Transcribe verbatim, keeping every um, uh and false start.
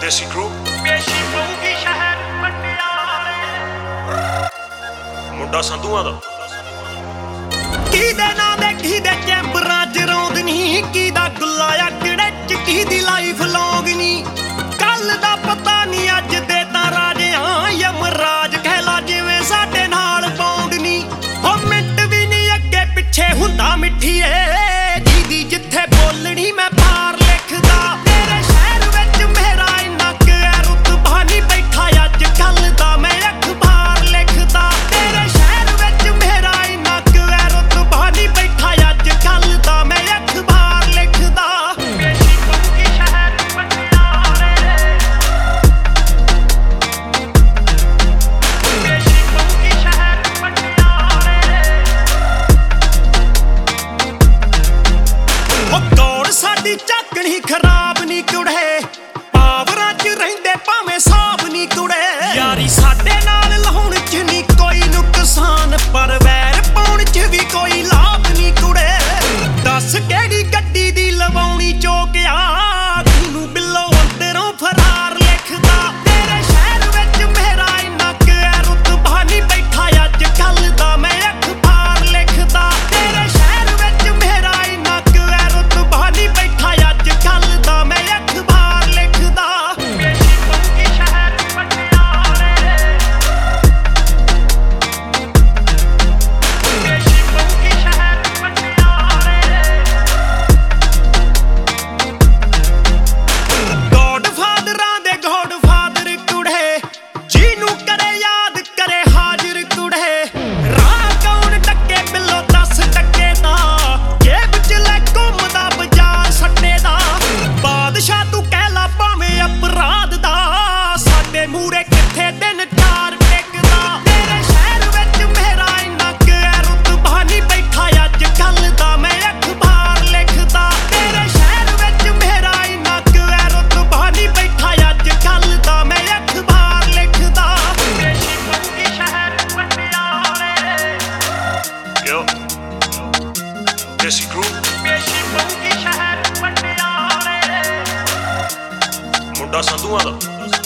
ਦੇਸੀ ਕਰੂ ਪੇਸ਼ੀ ਪਊਗੀ ਸ਼ਹਿਰ ਪਟਿਆਲੇ ਮੁੰਡਾ ਸੰਧੂਆਂ ਦਾ ਕਿਹਦੇ ਨਾਂ ਦੇ ਕਿਹਦੇ ਚੈਂਬਰਾਂ ਚ ਰੌਂਦ ਨਹੀਂ, ਕਿਹਦਾ ਗੁੱਲਾ ਆ ਕਿਹੜੇ ਚ ਕਿਹਦੀ ਲਾਈਫ ਲੌਂਗ ਨਹੀਂ। ਕੱਲ ਦਾ ਪਤਾ ਨਹੀਂ ਅੱਜ ਦੇ ਤਾਂ ਰਾਜਿਆਂ ਯਮਰਾਜ ਕਹਿਲਾ ਜਿਵੇਂ ਸਾਡੇ ਨਾਲ ਬੌਂਡ ਨਹੀਂ। ਉਹ ਮਿੰਟ ਵੀ ਨਹੀਂ ਅੱਗੇ ਪਿੱਛੇ ਹੁੰਦਾ ਮਿੱਠੀਏ, ਜਿਹਦੀ ਜਿੱਥੇ ਬੋਲਣੀ ਮੈਂ ਪਾਰ ਲਿਖਦਾ। ਤੇਰੇ ਸ਼ਹਿਰ ਵਿੱਚ ਮੇਰਾ ਇੰਨਾ ਕੁ ਹੈ ਰੁਤਬਾ ਨਹੀਂ, ਬੈਠਾ ਅੱਜ ਕੱਲ ਦਾ ਮੈਂ ਅਖਬਾਰ ਲਿਖਦਾ। ਤੇਰੇ ਸ਼ਹਿਰ ਵਿੱਚ ਮੇਰਾ ਇੰਨਾ ਕੁ ਹੈ ਰੁਤਬਾ ਨਹੀਂ, ਬੈਠਾ ਅੱਜ ਕੱਲ ਦਾ ਮੈਂ ਅਖਬਾਰ ਲਿਖਦਾ। ਪੇਸ਼ੀ ਪਊਗੀ ਸ਼ਹਿਰ ਪਟਿਆਲੇ ਪੇਸ਼ੀ ਪਊਗੀ ਸ਼ਹਿਰ ਪਟਿਆਲੇ। ਉਹ ਗੌਰ ਸਾਡੀ ਝਾਕਣੀ ਖਰਾਬ ਨਹੀਂ ਕੁੜੇ, ਪਾਵਰਾਂ ਚ ਰਹਿੰਦੇ ਭਾਵੇਂ ਸਾਬ ਨਹੀਂ ਕੁੜੇ। ਯਾਰੀ ਸਾਡੇ ਨਾਲ ਲਾਉਣ ਚ ਨਹੀਂ ਕੋਈ ਨੁਕਸਾਨ, ਪਰ ਵੈਰ ਪਾਉਣ ਚ ਵੀ ਕੋਈ ਲਾਭ ਨਹੀਂ ਕੁੜੇ। ਦੱਸ ਕਿਹੜੀ ਗੱਡੀ ਦੀ ਲਵਾਉਣੀ ਚੋਕਿਆ, ਤੈਨੂੰ ਬਿੱਲੋ ਅੰਦਰੋਂ ਫਰਾਰ ਲਿਖਦਾ। ਤੇਰੇ ਸ਼ਹਿਰ ਵਿੱਚ ਮੇਰਾ ਇੰਨਾ ਕੁ ਹੈ ਰੁਤਬਾ ਨਹੀਂ, ਬੈਠਾ ਅੱਜ ਕੱਲ ਦਾ ਮੈਂ ਅਖਬਾਰ ਲਿਖਦਾ। ਤੇਰੇ ਸ਼ਹਿਰ ਵਿੱਚ ਮੇਰਾ ਇੰਨਾ ਕੁ ਹੈ ਰੁਤਬਾ ਨਹੀਂ, ਬੈਠਾ ਅੱਜ ਕੱਲ ਦਾ ਮੈਂ ਅਖਬਾਰ ਲਿਖਦਾ। ਪੇਸ਼ੀ ਪਊਗੀ ਸ਼ਹਿਰ ਪਟਿਆਲੇ ਪੇਸ਼ੀ ਪਊਗੀ ਸ਼ਹਿਰ ਪਟਿਆਲੇ। ਗੋਡਫਾਦਰਾਂ ਦੇ ਗੋਡਫਾਦਰ ਕੁੜੇ, ਜਿਹਨੂੰ ਕਰੇ ਯਾਦ ਕਰੇ ਹਾਜ਼ਰ ਕੁੜੇ। ਰਾਹ ਕੌਣ ਟੱਕੇ ਬਿੱਲੋ ਦਸ ਟੱਕੇ ਦਾ, ਜੇਬ ਚ ਲੈ ਘੁੰਮਦਾ ਬਾਜ਼ਾਰ ਸੱਟੇ ਦਾ। ਬਾਦਸ਼ਾਹ ਤੂੰ ਕਹਿ ਲਾ ਭਾਵੇਂ ਅਪਰਾਧ ਦਾ, ਸਾਡੇ ਮੂਹਰੇ ਕਿੱਥੇ ਦਿਨ ਚਾਰ ਟਿਕਦਾ। ਤੇਰੇ ਸ਼ਹਿਰ ਵਿੱਚ ਮੇਰਾ ਇੰਨਾ ਕੁ ਹੈ ਰੁਤਬਾ ਨਹੀਂ, ਬੈਠਾ ਅੱਜ ਕੱਲ ਦਾ ਮੈਂ ਅਖਬਾਰ ਲਿਖਦਾ। ਤੇਰੇ ਸ਼ਹਿਰ ਵਿੱਚ ਮੇਰਾ ਇੰਨਾ ਕੁ ਹੈ ਰੁਤਬਾ ਨਹੀਂ, ਬੈਠਾ ਅੱਜ ਕੱਲ ਦਾ ਮੈਂ ਅਖਬਾਰ ਲਿਖਦਾ। ਪੇਸ਼ੀ ਪਊਗੀ ਸ਼ਹਿਰ ਪਟਿਆਲੇ ਯੋ ਦੇਸੀ ਕਰੂ ਪੇਸ਼ੀ ਪਊਗੀ ਸ਼ਹਿਰ ਪਟਿਆਲੇ ਮੁੰਡਾ ਸੰਧੂਆਂ ਦਾ